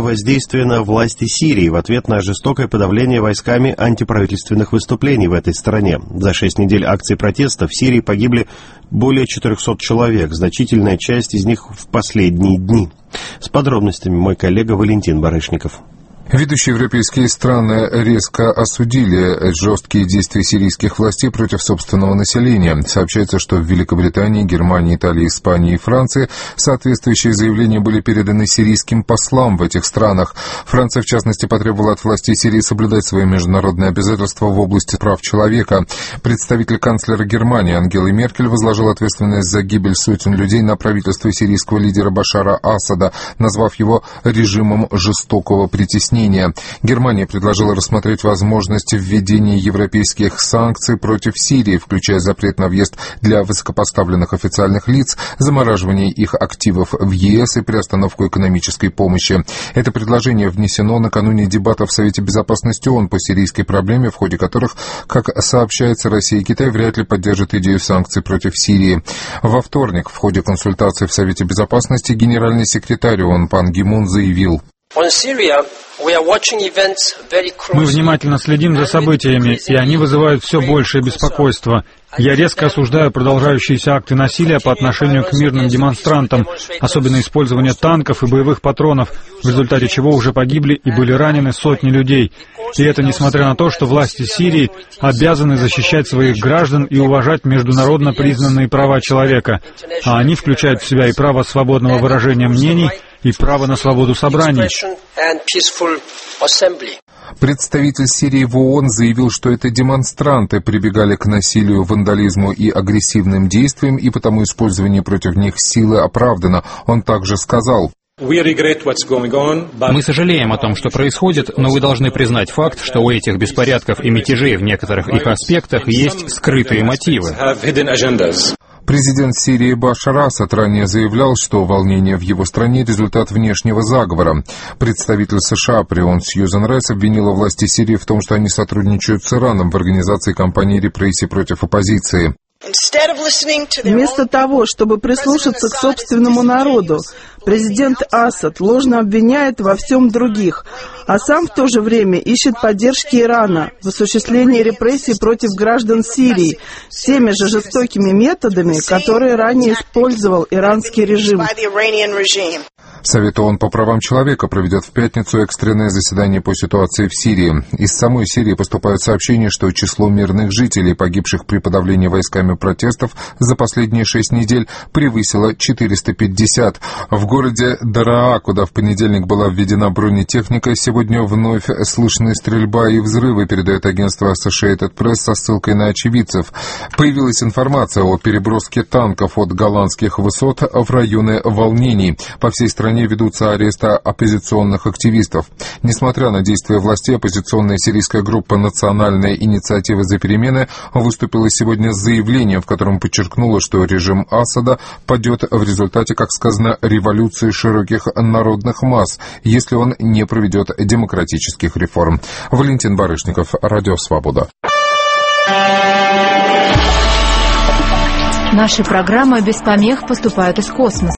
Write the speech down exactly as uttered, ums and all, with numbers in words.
воздействие на власти Сирии в ответ на жестокое подавление войсками антиправительственных выступлений в этой стране. За шесть недель акций протеста в Сирии погибли более четырехсот человек, значительная часть из них в последние дни. С подробностями мой коллега Валентин Барышников. Ведущие европейские страны резко осудили жесткие действия сирийских властей против собственного населения. Сообщается, что в Великобритании, Германии, Италии, Испании и Франции соответствующие заявления были переданы сирийским послам в этих странах. Франция, в частности, потребовала от властей Сирии соблюдать свои международные обязательства в области прав человека. Представитель канцлера Германии Ангелы Меркель возложил ответственность за гибель сотен людей на правительство сирийского лидера Башара Асада, назвав его режимом жестокого притеснения. Германия предложила рассмотреть возможность введения европейских санкций против Сирии, включая запрет на въезд для высокопоставленных официальных лиц, замораживание их активов в ЕС и приостановку экономической помощи. Это предложение внесено накануне дебатов в Совете Безопасности ООН по сирийской проблеме, в ходе которых, как сообщается, Россия и Китай вряд ли поддержат идею санкций против Сирии. Во вторник в ходе консультаций в Совете Безопасности генеральный секретарь ООН Пан Ги Мун заявил: мы внимательно следим за событиями, и они вызывают все большее беспокойство. Я резко осуждаю продолжающиеся акты насилия по отношению к мирным демонстрантам, особенно использование танков и боевых патронов, в результате чего уже погибли и были ранены сотни людей. И это несмотря на то, что власти Сирии обязаны защищать своих граждан и уважать международно признанные права человека, а они включают в себя и право свободного выражения мнений, и право на свободу собраний. Представитель Сирии в ООН заявил, что это демонстранты прибегали к насилию, вандализму и агрессивным действиям, и потому использование против них силы оправдано. Он также сказал: мы сожалеем о том, что происходит, но вы должны признать факт, что у этих беспорядков и мятежей в некоторых их аспектах есть скрытые мотивы. Президент Сирии Башар Асад ранее заявлял, что волнения в его стране – результат внешнего заговора. Представитель США при ООН Сьюзан Райс обвинила власти Сирии в том, что они сотрудничают с Ираном в организации кампании репрессий против оппозиции. Вместо того, чтобы прислушаться к собственному народу, президент Асад ложно обвиняет во всем других, а сам в то же время ищет поддержки Ирана в осуществлении репрессий против граждан Сирии теми же жестокими методами, которые ранее использовал иранский режим. Совет ООН по правам человека проведет в пятницу экстренное заседание по ситуации в Сирии. Из самой Сирии поступают сообщения, что число мирных жителей, погибших при подавлении войсками протестов за последние шесть недель, превысило четыреста пятьдесят. В городе Дараа, куда в понедельник была введена бронетехника, сегодня вновь слышны стрельба и взрывы, передает агентство Associated Press со ссылкой на очевидцев. Появилась информация о переброске танков от голландских высот в районы волнений. По всей стране ведутся аресты оппозиционных активистов. Несмотря на действия властей, оппозиционная сирийская группа «Национальная инициатива за перемены» выступила сегодня с заявлением, в котором подчеркнула, что режим Асада падет в результате, как сказано, революции широких народных масс, если он не проведет демократических реформ. Валентин Барышников, Радио Свобода. Наши программы без помех поступают из космоса.